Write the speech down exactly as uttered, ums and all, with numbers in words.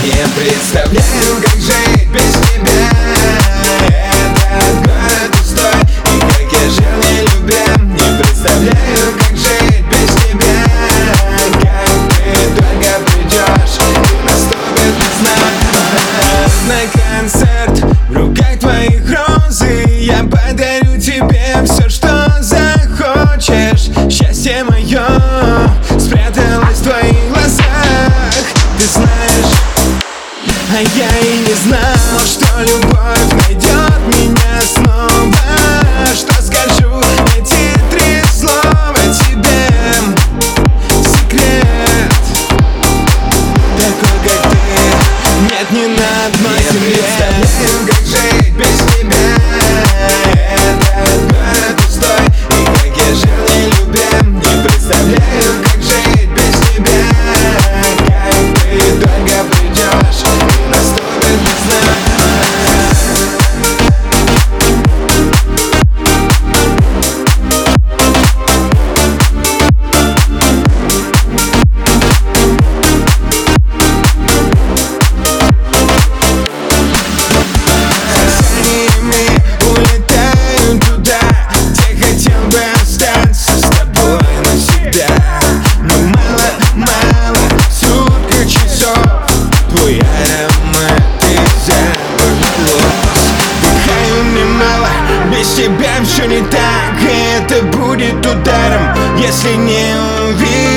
Не представляю, как жить без тебя. Этот город пустой, и как я жил не любя. Не представляю, как жить без тебя. Как ты только придешь, и наступит весна. На концерт, в руках твоих розы, я подарю тебе все, что захочешь. Счастье мое спряталось в твоих глазах. Ты знаешь, а я и не знал, что любовь найдет меня снова. Что скажу эти три слова тебе? Секрет такой, как ты, нет ни на одной земле. Не представляю, как жить без тебя. Этот город пустой, и как я жил не любя. Не представляю, как жить без тебя. Как ты только придешь, и наступит весна. Без тебя все не так, и это будет ударом, если не увидишь.